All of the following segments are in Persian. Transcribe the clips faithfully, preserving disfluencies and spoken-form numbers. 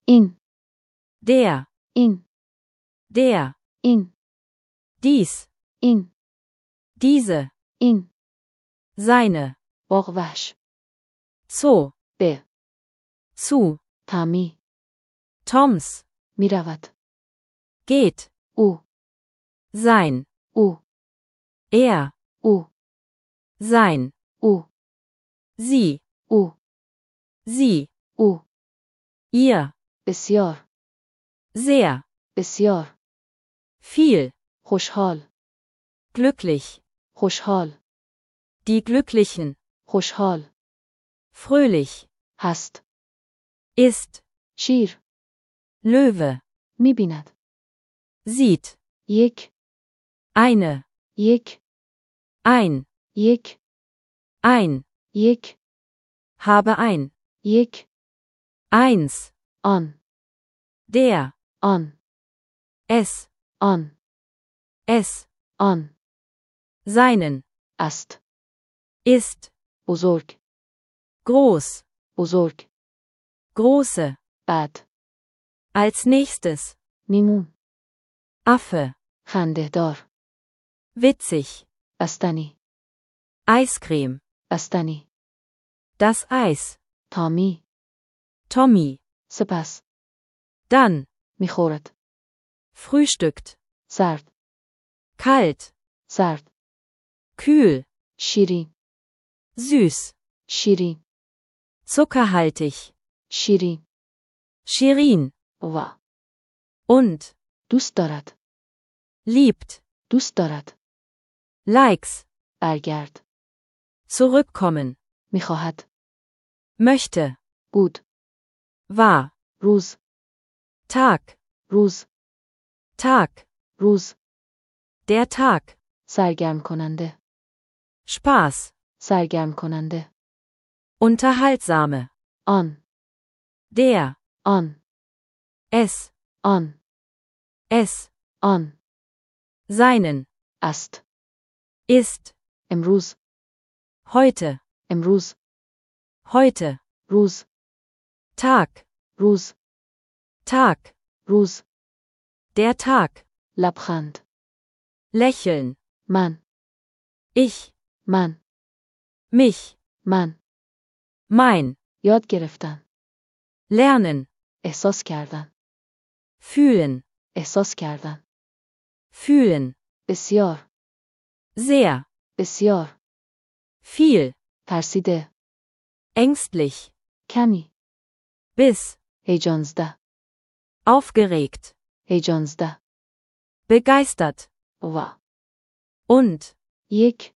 این. Der. این. Der. این. Dies. این. Diese. این. Seine. باغ وحش. Zoo. به. Zu. تامی. Toms. می رود. Geht. او. Sein. او. Er. او. Sein. او. Sie. او. Sie. او. Ihr. بسیار. Sehr. بسیار. Viel. خوشحال. Glücklich. خوشحال. Die Glücklichen. خوشحال. Fröhlich. هست. Ist. شیر. Löwe. می بیند. Sieht. یک. Eine. یک. Ein. یک. Ein. یک. Habe ein. یک. Eins. آن. Der. آن. Es. آن. Es. آن. Seinen. است. Ist. بزرگ. Groß. بزرگ. Große. بعد. Als nächstes. میمون. Affe. خنده دار. Witzig. بستنی. Eiscreme. بستنی. Das Eis. تامی. Tommy. سپس. Dann. میخورد. Frühstückt. سرد. Kalt. سرد. Kühl. شیرین. Süß. شیرین. Zuckerhaltig. شیرین. Shirin. و. Und. دوست دارد. Liebt. دوست دارد. Likes. برگرد. Zurückkommen. میخواهد. Möchte. بود. War. روز. Tag. روز. Tag. روز. Der Tag. سرگرم کننده. Spaß. سرگرم کننده. Unterhaltsame. آن. Der. آن. Es. آن. Es. آن. Seinen. است. Ist. امروز. Heute. امروز. Heute. روز. Tag. روز. Tag. روز. Der Tag. لبخند. Lächeln. من. Ich. من. Mich. من. Mein. یاد گرفتن. Lernen. احساس کردن. Fühlen. احساس کردن. Fühlen. بسیار. Sehr. بسیار. Viel. ترسیده. Ängstlich. کمی. Bis. هیجانزده. Aufgeregt. هیجانزده. Begeistert. و. Und. یک.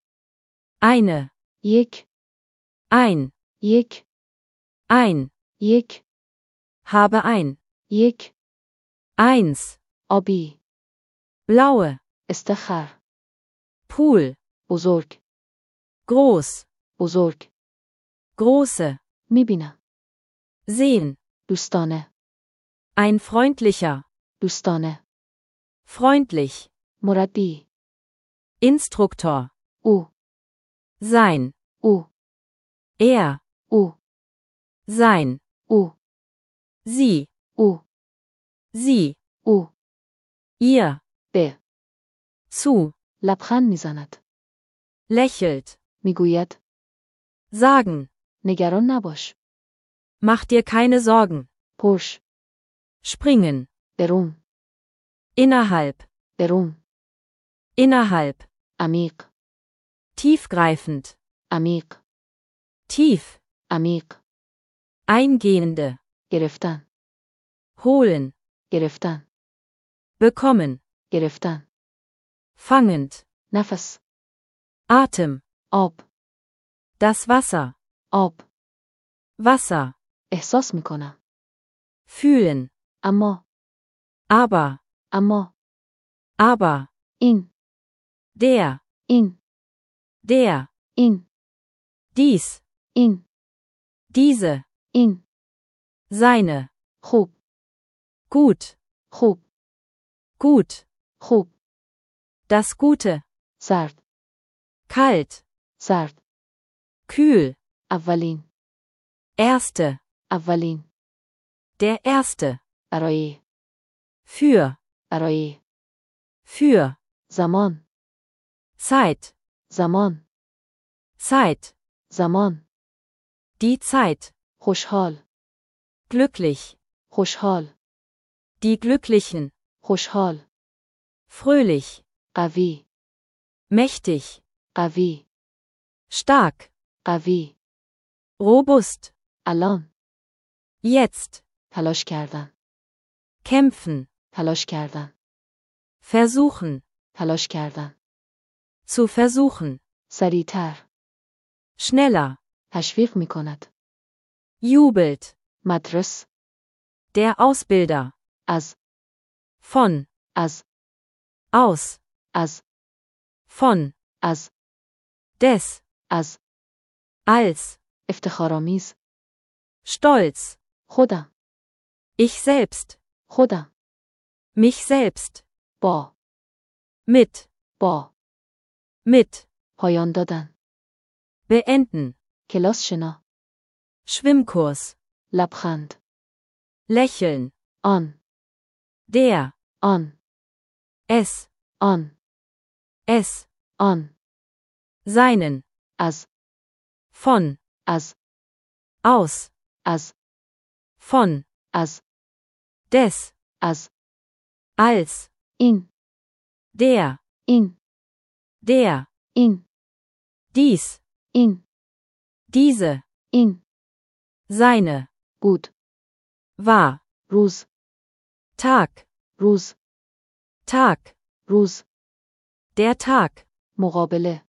Eine. یک. Ein. یک. Ein. یک. Habe ein. یک. Eins. آبی. Blaue. استخر. Pool. بزرگ. Groß. بزرگ. Große. میبینم. Sehen. دوستانه. Ein freundlicher. دوستانه. Freundlich. مربی. Instruktor. او. Sein. او. Er. او. Sein. او. Sie. او. Sie. او. Ihr. به. Zu. لبخند میزند. Lächelt. میگوید. Sagen. نگران نباش. Mach dir keine Sorgen. پرش. Springen. درون. Innerhalb. درون. Innerhalb. عمیق. Tiefgreifend. عمیق. Tief. عمیق. Eingehende. گرفتن. Holen. گرفتن. Bekommen. گرفتن. Fangend. نفس. Atem. آب. Das Wasser. آب. Wasser. احساس میکنم. Fühlen. اما. Aber. اما. Aber. این. Der. این. Der. این. Dies. این. Diese. این. Seine. خوب. Gut. خوب. Gut. خوب. Das Gute. سرد. Kalt. سرد. Kühl. اولین. Erste. اولین. Der erste. برای. Für. برای. Für. زمان. Zeit. زمان. Zeit. زمان. Die Zeit. خوشحال. Glücklich. خوشحال. Die Glücklichen. خوشحال. Fröhlich. قوی. Mächtig. قوی. Stark. قوی. Robust. الان. Jetzt. تلاش کردن. Kämpfen. تلاش کردن. Versuchen. تلاش کردن. Zu versuchen. سریعتر. Schneller. تشویق می کند. Jubelt. مدرس. Der Ausbilder. از. Von. از. Aus. از. Von. از. Des. از. Als. افتخارآمیز. Stolz. خودم. Ich selbst. خودم. Mich selbst. با. Mit. با. Mit. پایان دادن. Beenden. کلاس شنا. Schwimmkurs. لبخند. Lächeln. آن. Der. آن. Es. آن. Es. آن. Seinen. از. Von. از. Aus. از. Von. از. Des. از. Als. این. Der. این. Der. این. Dies. این. Diese. این. Seine. بود. War. روز. Tag. روز. Tag. روز. Der Tag. مقابله.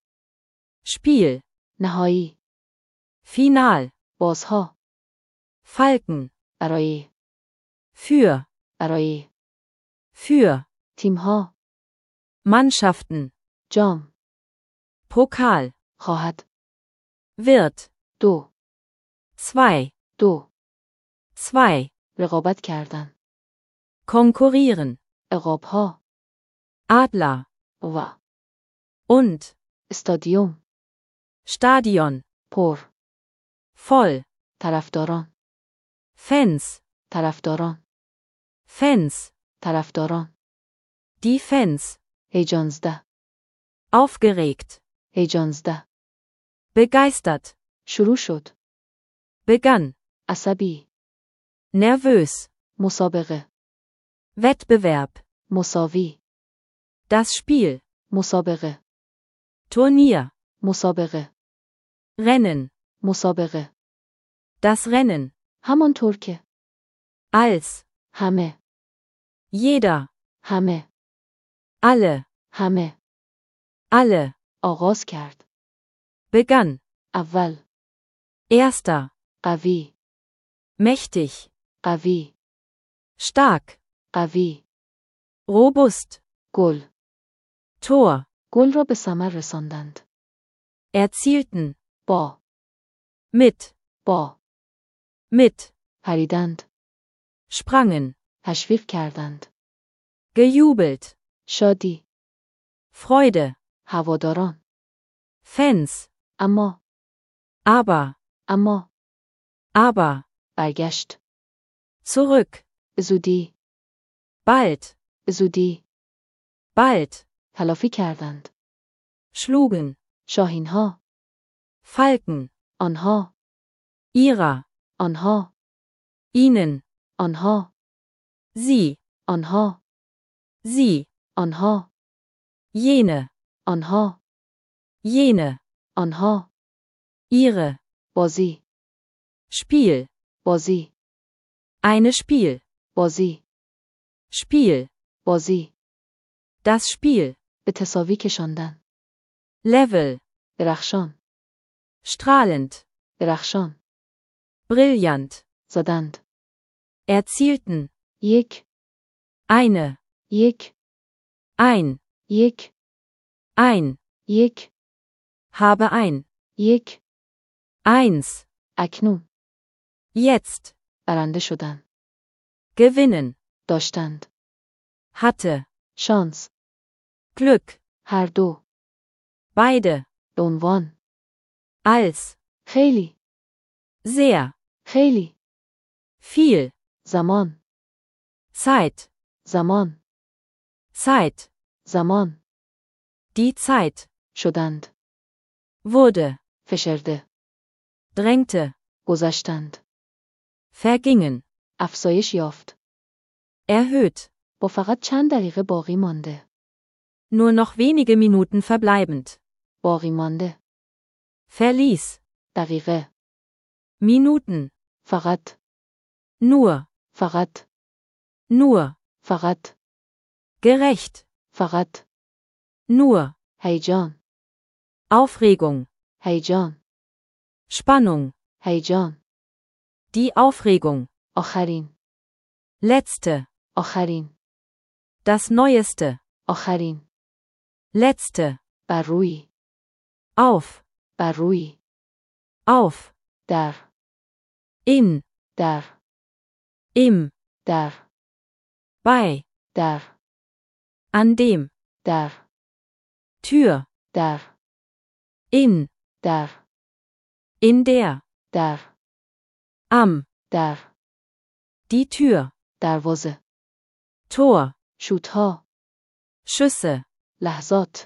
Spiel. نهایی. Final. بازها. Falken. برای. Für. برای. Für. تیمها. Mannschaften. جام. Pokal. خواهد. Wird. دو. Zwei. دو. Zwei. رقابت کردن. Konkurrieren. عقابها. Adler. و. Und. استادیوم. Stadion. پر. Voll. طرفداران. Fans. طرفداران. Fans. طرفداران. Die Fans. هیجانزده. Aufgeregt. هیجانزده. Begeistert. شروع شد. Begann. عصبی. Nervös. مسابقه. Wettbewerb. مساوی. Das Spiel. مسابقه. Turnier. مسابقه. Rennen. مسابقه. Das Rennen. همانطور که. Als. همه. Jeder. همه. Alle. همه. Alle. آغاز کرد. Begann. اول. Erster. قوی. Mächtig. قوی. Stark. قوی. Robust. گل. Tor. گل را به ثمر رساندند. Erzielten. با. Mit. با. Mit. پریدند. Sprangen. تشویق کردند. Gejubelt. شادی. Freude. هواداران. Fans. اما. Aber. اما. Aber. برگشت. Zurück. به زودی. Bald. به زودی. Bald. تلافی کردند. Schlugen. شاهینها. Falken. آنها. Ihrer. آنها. Ihnen. آنها. Sie. آنها. Sie. آنها. Jene. آنها. Jene. آنها. Ihre. بازی. Spiel. بازی. Eine Spiel. بازی. Spiel. بازی. Das Spiel. به تساوی کشاندن. Level. درخشان. Strahlend. درخشان. Brillant. زدند. Erzielten. یک. Eine. یک. Ein. یک. Ein. یک. Habe ein. یک. Eins. اکنون. Jetzt. برنده شدن. Gewinnen. داشتند. Hatte. شانس. Glück. هر دو. Beide. به عنوان. Als. خیلی. Sehr. خیلی. Viel. زمان. Zeit, زمان. Zeit, زمان. die Zeit, شدند. wurde, فشرده. drängte, گذشتند. vergingen, افزایش یافت. erhöht, با فقط چند دقیقه باقی مانده. nur noch wenige Minuten verbleibend, باقی مانده. verließ, دقیقه. Minuten, فقط. nur, فقط. nur, فقط. gerecht, فقط. nur, هیجان. Aufregung, هیجان. Spannung, هیجان. die Aufregung, آخرین. letzte, آخرین. das Neueste, آخرین. letzte, بر روی. auf, بر روی. auf, در. in, در. im, در. bei, در. an dem, در. Tür, در. in, در. in der, در. am, در. die Tür, دروازه. Tor, شوتها. Schüsse, لحظات.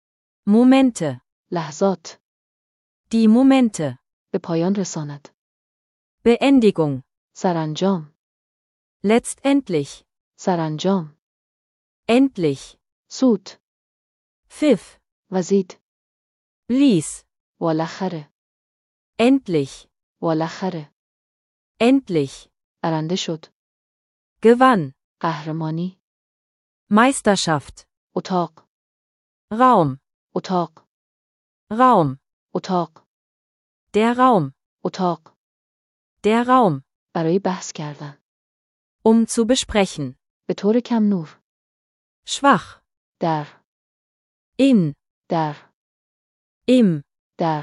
Momente, لحظات. die Momente, به پایان رساند. Beendigung, سرانجام. letztendlich, سرانجام. endlich, سوت. pfiff, وزید. blies, بالاخره. endlich, بالاخره. endlich, برنده شد. gewann, قهرمانی. Meisterschaft, اتاق. Raum, اتاق. Raum, اتاق. der Raum, اتاق. der Raum, برای بحث کردن. um zu besprechen, به طور کم نور. schwach, در. in, در. im, در.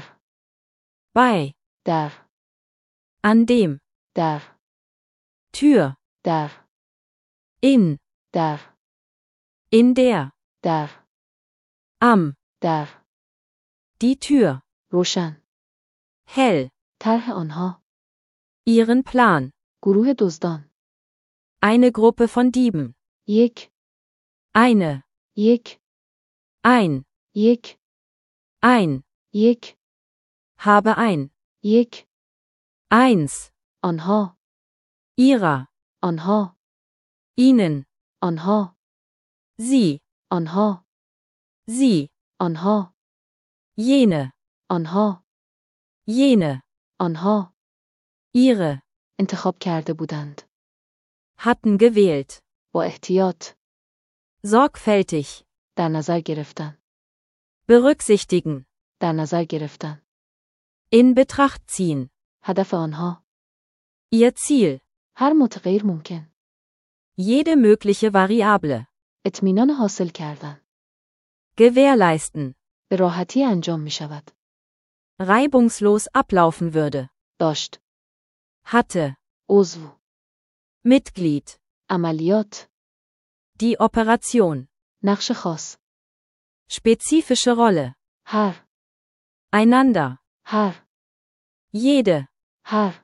bei, در. an dem, در. Tür, در. in, در. in der, در. am, در. die Tür, روشن. hell, طرح آنها. ihren Plan, گروه دزدان. eine Gruppe von Dieben, یک. eine, یک. ein, یک. ein, یک. habe ein, یک. eins, آنها. ihrer, آنها. ihnen, آنها. sie, آنها. sie, آنها. jene, آنها. jene, آنها. ihre, انتخاب کرده بودند. hatten gewählt, با احتیاط. sorgfältig, در نظر گرفتن. berücksichtigen, در نظر گرفتن. in Betracht ziehen, هدف آنها. ihr Ziel, هر متغیر ممکن. jede mögliche Variable, اطمینان حاصل کردن. gewährleisten, به راحتی انجام می شود. reibungslos ablaufen würde, داشت. hatte, عضو. Mitglied, عملیات. die Operation, نقش خاص. spezifische Rolle, هر. einander, هر. jede, هر.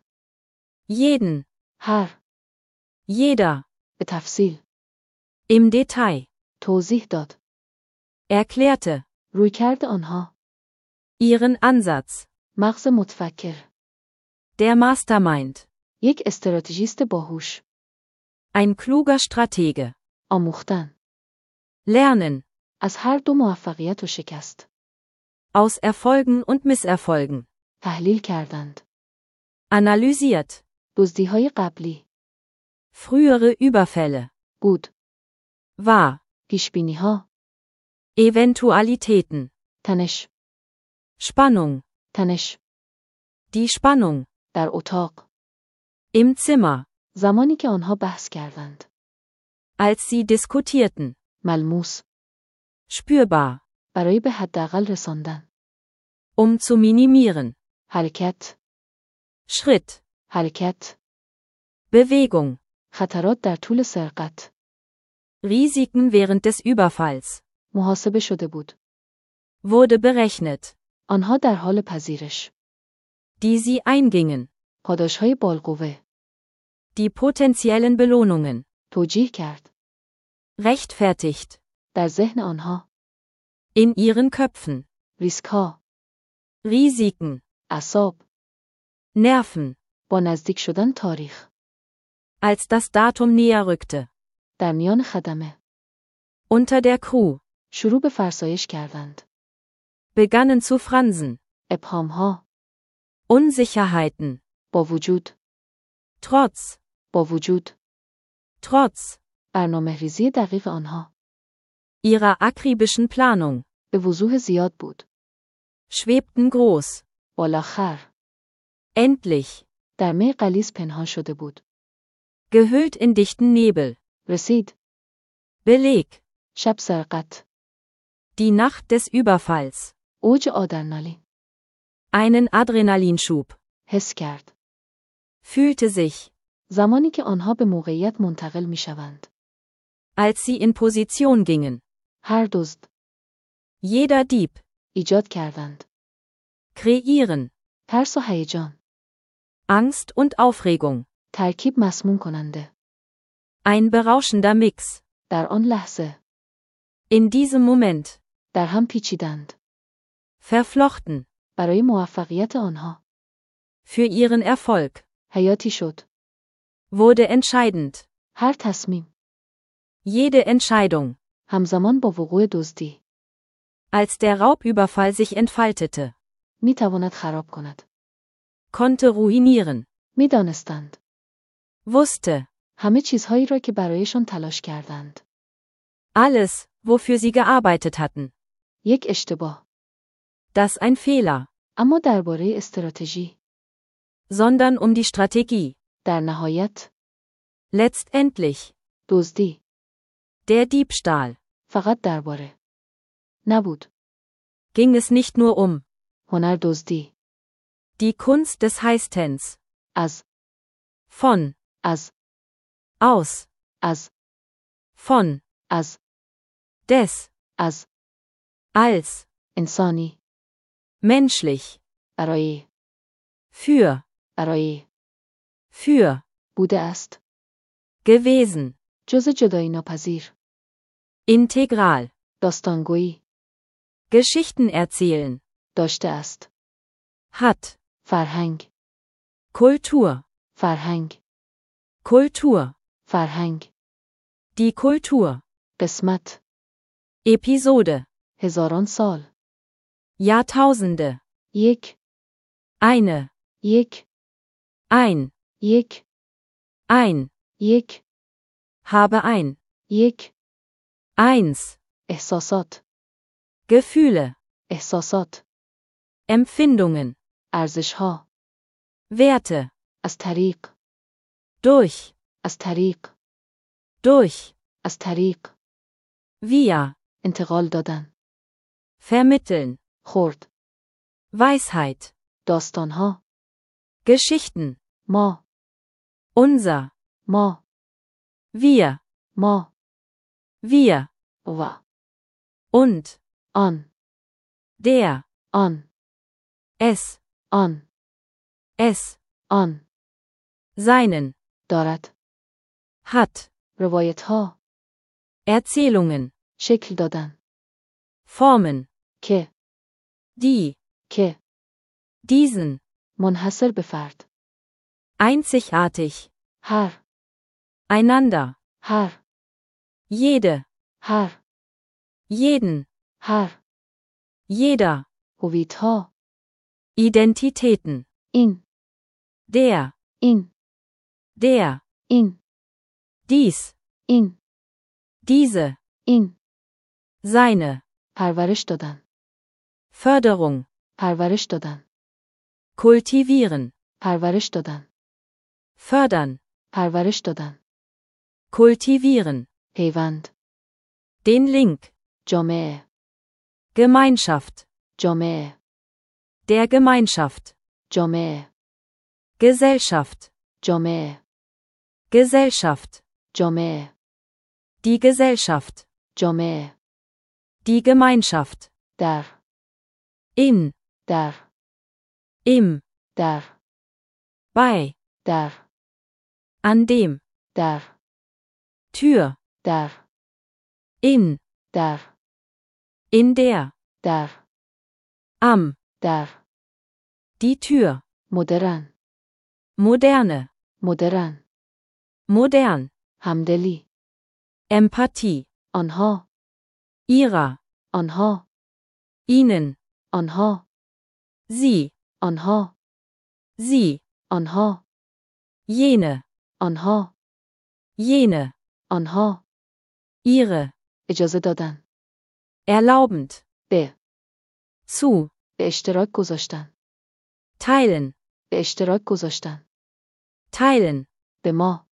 jeden, هر. jeder, به تفصیل. im Detail, توضیح داد. erklärte, رویکرد آنها. ihren Ansatz, مغز متفکر. der Mastermind, یک استراتژیست باهوش. ein kluger Stratege, آموختن. lernen, از هر دو موفقیت و شکست. aus Erfolgen und Misserfolgen, تحلیل کردند. analysiert, دزدی‌های قبلی. frühere Überfälle, بود. war, پیشبینی‌ها. Eventualitäten, تنش. Spannung, تنش. die Spannung, در اتاق. im Zimmer, زمانی که آنها بحث کردند. als sie diskutierten, ملموس. spürbar, برای به حداقل رساندن. um zu minimieren, حرکت. Schritt, حرکت. Bewegung, خطرات در طول سرقت. Risiken während des Überfalls, محاسبه شده بود. wurde berechnet, آنها در حال پذیرش. die sie eingingen, پاداش‌های بالقوه. Die potenziellen Belohnungen. توجیه کرد. Rechtfertigt. در ذهن آنها. In ihren Köpfen. ریسک ها. Risiken. اعصاب. Nerven. با نزدیک شدن تاریخ. Als das Datum näher rückte. در میان خدمه. Unter der Crew. شروع به فرسایش کردند. Begannen zu fransen. ابهام ها. Unsicherheiten. با وجود. Trotz. با وجود. Trotz. برنامه ریزی دقیق آنها. Ihrer akribischen Planung. به وضوح زیاد بود. Schwebten groß. بالاخر. Endlich. در می غلیظ پنهان شده بود. Gehüllt in dichten Nebel. رسید. Beleg. شب سرقت. Die Nacht des Überfalls. اوج آدرنالین. Einen Adrenalinschub. حس کرد. Fühlte sich. زمانی که آنها به موقعیت منتقل می شوند. Als sie in Position gingen. هر دزد. Jeder Dieb. ایجاد کردند. Kreieren. ترس و هیجان. Angst und Aufregung. ترکیب مسموم کننده. Ein berauschender Mix. در آن لحظه. In diesem Moment. در هم پیچیدند. Verflochten. برای موفقیت آنها. Für ihren Erfolg. حیاتی شد. Wurde entscheidend. هر تصمیم. Jede Entscheidung. همزمان با وقوع دزدی. Als der Raubüberfall sich entfaltete. می تواند خراب کند. Konnte ruinieren. می دانستند. Wusste. همه چیزهایی را که برایشان تلاش کردند. Alles, wofür sie gearbeitet hatten. یک اشتباه. Das ein Fehler. اما درباره استراتژی. Sondern um die Strategie. در نهایت. Letztendlich. دزدی. Der Diebstahl. فقط درباره. نبود. Ging es nicht nur um. هنر دزدی. Die Kunst des Heißtens. از. Von. از. Aus. از. Von. از. Des. از. Als. انسانی. Menschlich. برای. Für. برای. Für. بوده است. Gewesen. جز جدایی ناپذیر. Integral. داستانگویی. Geschichten erzählen. داشته است. Hat. فرهنگ. Kultur. فرهنگ. Kultur. فرهنگ. Die Kultur. قسمت. Episode. هزاران سال. Jahrtausende. یک. Eine. یک. Ein. یک. Ein. یک. Habe ein. یک. Eins. احساسات. Gefühle. احساسات. Empfindungen. ارزشها. Werte. از طریق. Durch. از طریق. Durch. از طریق. Via. انتقال دادن. Vermitteln. خرد. Weisheit. داستانها. Geschichten. ما. Unser. ما. Wir. ما. Wir. و. Und. آن. Der. آن. Es. آن. Es. آن. Seinen. دارد. Hat. روایت ها. Erzählungen. شکل دادن. Formen. که. Die. که. Diesen. منحصر به فرد. Einzigartig. هر. Einander. هر. Jede. هر. Jeden. هر. Jeder. هویت ها. Identitäten. این. Der. این. Der. این. Dies. این. Diese. این. Seine. پرورش دادن. Förderung. پرورش دادن. Kultivieren. پرورش دادن. Fördern. پرورش دادن. Kultivieren. پیوند. Den Link. جامعه. Gemeinschaft. جامعه. Der Gemeinschaft. جامعه. Gesellschaft. جامعه. Gesellschaft. جامعه. Die Gesellschaft. جامعه. Die Gemeinschaft. در. In. در. Im. در. Bei. در. An dem. در. Tür. در. In. در. In der. در. Am. در. Die Tür. مدرن. Moderne. مدرن. Modern. همدلی. Empathie. آنها. Ihrer. آنها. Ihnen. آنها. Sie. آنها. Sie. آنها. Jene. آنها. Jene. آنها. Ihre. اجازه دادن. Erlaubend. به. Zu. به اشتراک گذاشتن. Teilen. به اشتراک گذاشتن. Teilen. به ما.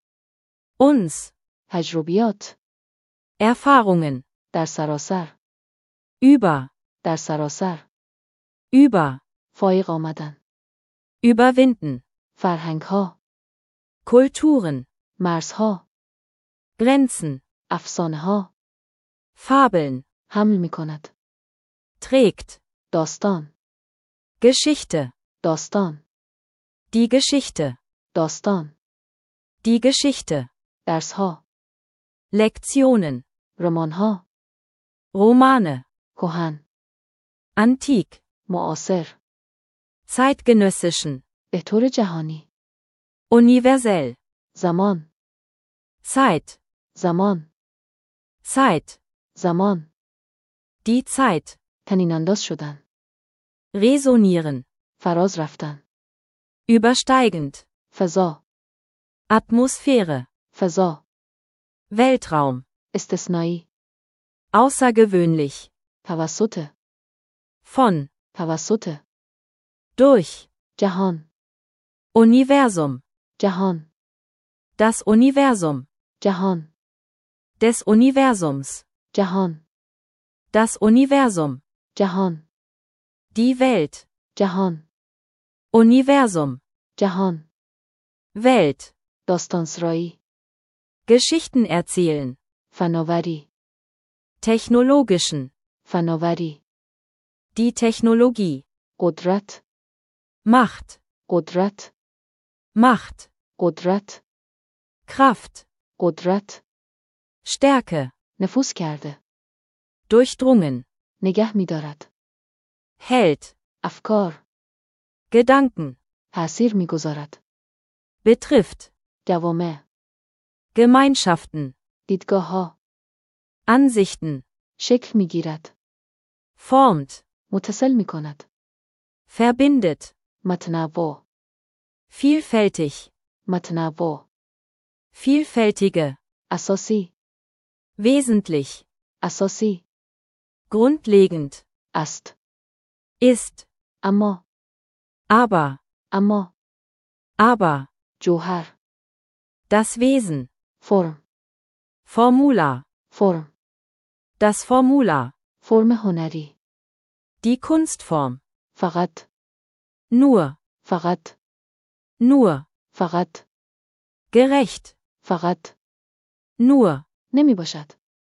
Uns. تجربیات. Erfahrungen. در سراسر. Über. در سراسر. Über. فایق آمدن. Überwinden. فرهنگ ها. Kulturen. مرزها. Grenzen. افسانه ها. Fabeln. حمل می کند. Trägt. داستان. Geschichte. داستان. Die Geschichte. داستان. Die Geschichte. درس ها. Lektionen. رمان ها. Romane. کهن. Antik. معاصر. Zeitgenössischen. به طور جهانی. Universell. زمان. Zeit. زمان. Zeit. زمان. Die Zeit. تنین انداز شدن. Resonieren. فراز رفتن. Übersteigend. فضا. Atmosphäre. فضا. Weltraum. استثنایی. Außergewöhnlich. توسط. Von. توسط. Durch. جهان. Universum. جهان. Das Universum. جهان. Des Universums. جهان. Das Universum. جهان. Die Welt. جهان. Universum. جهان. Welt. داستانسرایی. Geschichten erzählen. فناوری. Technologischen. فناوری. Die Technologie. قدرت. Macht. قدرت. Macht. قدرت. Kraft. قدرت. Stärke. نفوذ کرده. Durchdrungen. نگه می دارد. Hält. افکار. Gedanken. تأثیر می گذارد. Betrifft. جوامع. Gemeinschaften. دیدگاه ها. Ansichten. شکل می گیرد. Formt. متصل می کند. Verbindet. متنوع. Vielfältig. متنوع. Vielfältige. اساسی. Wesentlich. اساسی. Grundlegend. است. Ist. اما. Aber. اما. Aber. جوهر. Das Wesen. فرم. Formular. فرم. Das Formular. فرم هنری. Die Kunstform. فقط. Nur. فقط. Nur. فقط. Gerecht. فقط. Nur. نمی باشد.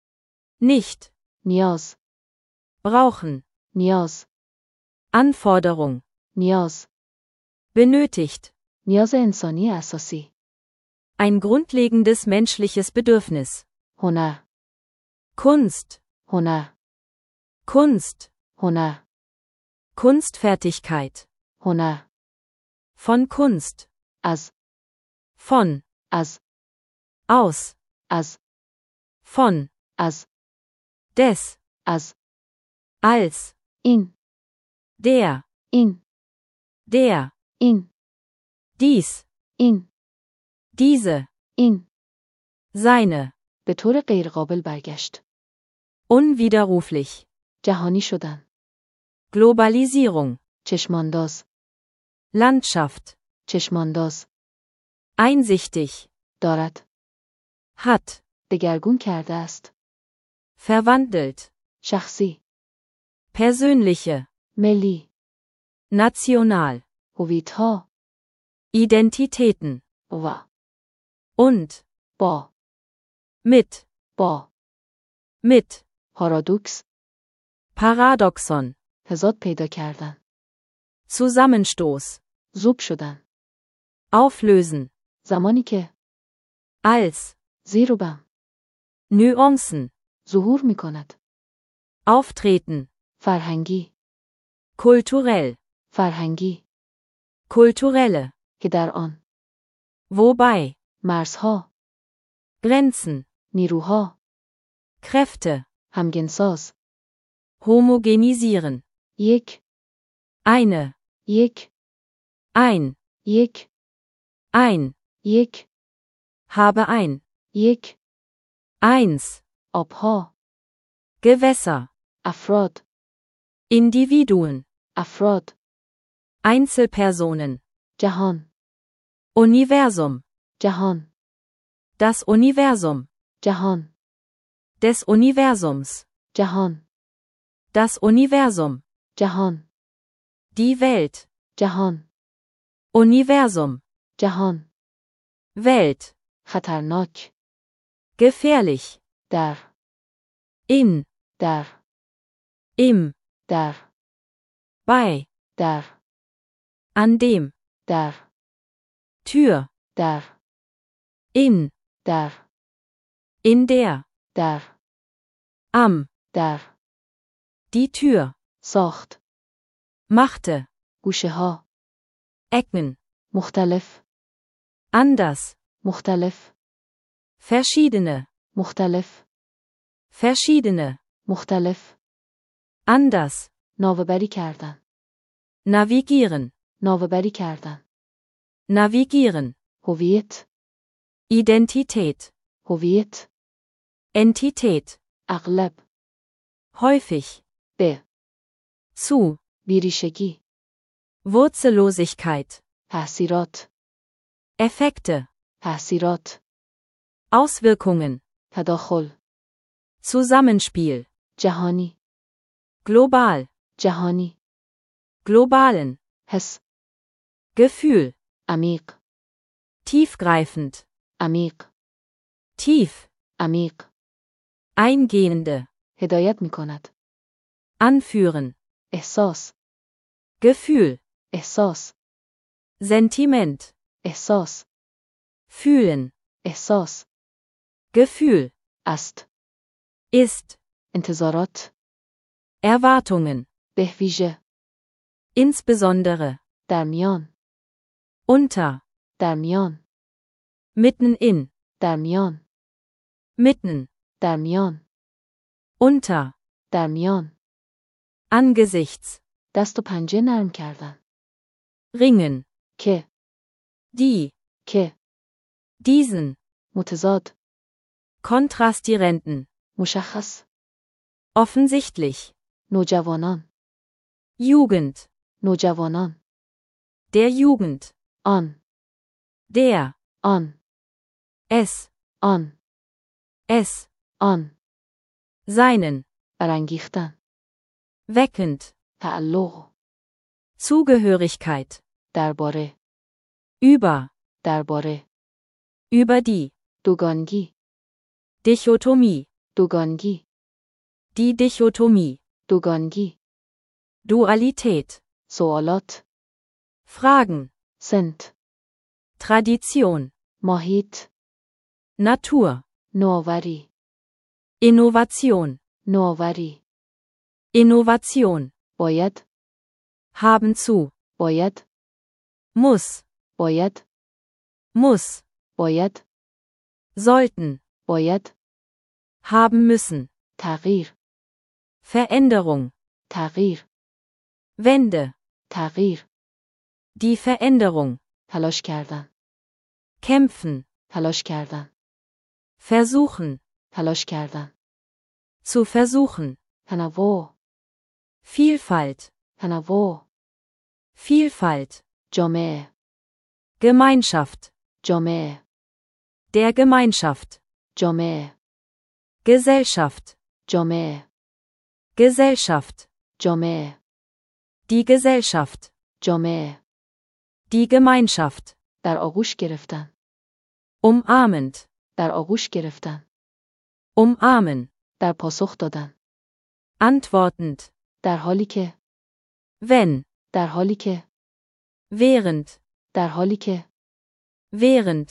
Nicht. نیاز. Brauchen. نیاز. Anforderung. نیاز. Benötigt. نیاز انسانی اساسی. Ein grundlegendes menschliches Bedürfnis. هنر. Kunst. هنر. Kunst. هنر. Kunstfertigkeit. هنر. Von Kunst. از. Von. از. Aus. از. Von. از. Des. از. Als. این. Der. این. Der. این. Dies. این. Diese. این. Seine. به طور غیرقابل برگشت. Unwiderruflich. جهانی شدن. Globalisierung. چشمانداز. Landschaft. چشمانداز. Einsichtig. دارد. Hat. دگرگون کرده است. Verwandelt. شخصی. Persönliche. ملی. National. هویت‌ها. Identitäten. و. Und. با. Mit. با. Mit. پارادوکس. Paradoxon. تضاد پیدا کردن. Zusammenstoß. زوب شدن. Auflösen. زمانی که als, زیر و بم. Nuancen, ظهور می کند. auftreten, فرهنگی. kulturell, فرهنگی. kulturelle, که در آن. wobei, مرزها. Grenzen, نیروها. Kräfte, همگنساز. homogenisieren, یک. eine, یک. ein, یک. ein, یک. habe ein, یک. eins, آبها. Gewässer, افراد. Individuen, افراد. Einzelpersonen, جهان. Universum, جهان. das Universum, جهان. des Universums, جهان. das Universum, جهان. die Welt, جهان. Universum, جهان. Welt, خطرناک. gefährlich, در. in, در. im, در. bei, در. an dem, در. Tür, در. in, در. in der, در. am, در. die Tür, ساخت. machte, گوشه ها. Ecken, مختلف. anders, مختلف. verschiedene, مختلف. verschiedene, مختلف. anders, ناوبری کردن. navigieren, ناوبری کردن. navigieren, هویت. Identität, هویت. Entität, اغلب. häufig, به. zu, بیریشگی. Wurzellosigkeit, تأثیرات. Effekte, تأثیرات. Auswirkungen, تداخل. Zusammenspiel, جهانی. global, جهانی. globalen, حس. Gefühl, عمیق. tiefgreifend, عمیق. tief, عمیق. eingehende, هدایت می کند. anführen, احساس. Gefühl, احساس. Sentiment, احساس. fühlen, احساس. Gefühl, است. ist, انتظارات. Erwartungen, به ویژه. insbesondere, در میان. unter, در میان. mitten in, در میان. mitten, در میان. unter, در میان. angesichts, دست و پنجه نرم کردن. ringen, که. die, که. diesen, متضاد. kontrastierenden, مشخص. offensichtlich, نوجوانان. Jugend, نوجوانان. der Jugend, آن. der, آن. es, آن. es, آن. seinen, برانگیختن. weckend, تعلق. Zugehörigkeit, درباره. über, درباره. über die, دوگانگی. Dichotomie, دوگانگی. die Dichotomie, دوگانگی. Dualität, سوالات. Fragen, سنت. Tradition, محیط. Natur, نوآوری. Innovation, نوآوری. Innovation, باید. haben zu, باید. muss, باید. muss, باید. sollten, باید. haben müssen, تغییر. Veränderung, تغییر. Wende, تغییر. die Veränderung, تلاش کردن. kämpfen, تلاش کردن. versuchen, تلاش کردن. zu versuchen, تنوع. Vielfalt, تنوع. Vielfalt, جامعه. Gemeinschaft, جامعه. der Gemeinschaft, جامعه. Gesellschaft, جامعه. Gesellschaft, جامعه. die Gesellschaft, جامعه. die Gemeinschaft, در آغوش گرفتن. umarmend, در آغوش گرفتن. umarmen, در پاسخ دادن. antwortend, در حالی که. wenn, در حالی که. während, در حالی که. während,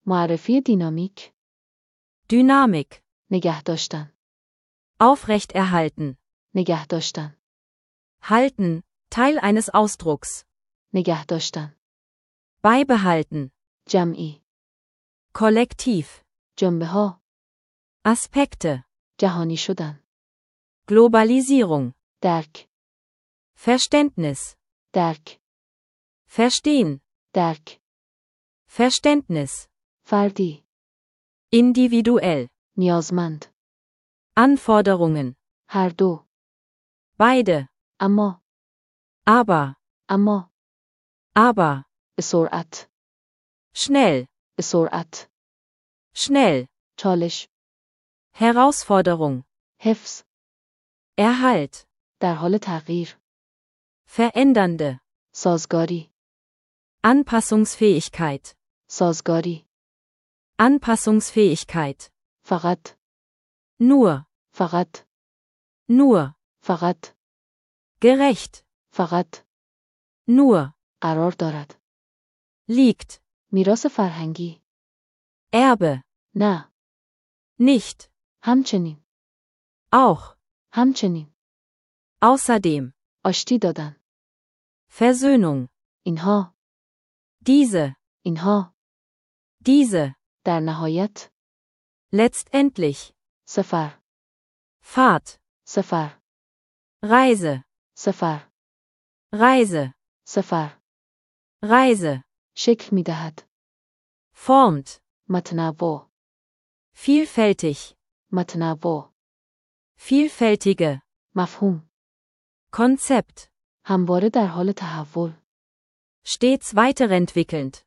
معرفی دینامیک. Dynamik. نگه داشتن. Aufrechterhalten. نگه داشتن. Halten, Teil eines Ausdrucks. نگه داشتن. Beibehalten. جمعی. Kollektiv. جنبه ها. Aspekte. جهانی شدن. Globalisierung. درک. Verständnis. درک. Verstehen. درک. Verständnis. فردی. Individuell. نیازمند. Anforderungen. هر دو. Beide. اما. Aber. اما. Aber. به سرعت. Schnell. به سرعت. Schnell. چالش. Herausforderung. حفظ. Erhalt. در حال تغییر. Verändernde. سازگاری. Anpassungsfähigkeit. سازگاری. Anpassungsfähigkeit. فقط. Nur. فقط. Nur. فقط. Gerecht. فقط. Nur. قرار دارد. Liegt. میراث فرهنگی. Erbe. نه. Nicht. همچنین. Auch. همچنین. Außerdem. آشتی دادن. Versöhnung. اینها. Diese. اینها. Diese. در نهایت. Letztendlich. سفر. Fahrt. سفر. Reise. سفر. Reise. سفر. Reise. شکل می دهد. Formt. متنوع. Vielfältig. متنوع. Vielfältige. مفهوم. Konzept. همواره در حال تحول. Stets weiterentwickelnd.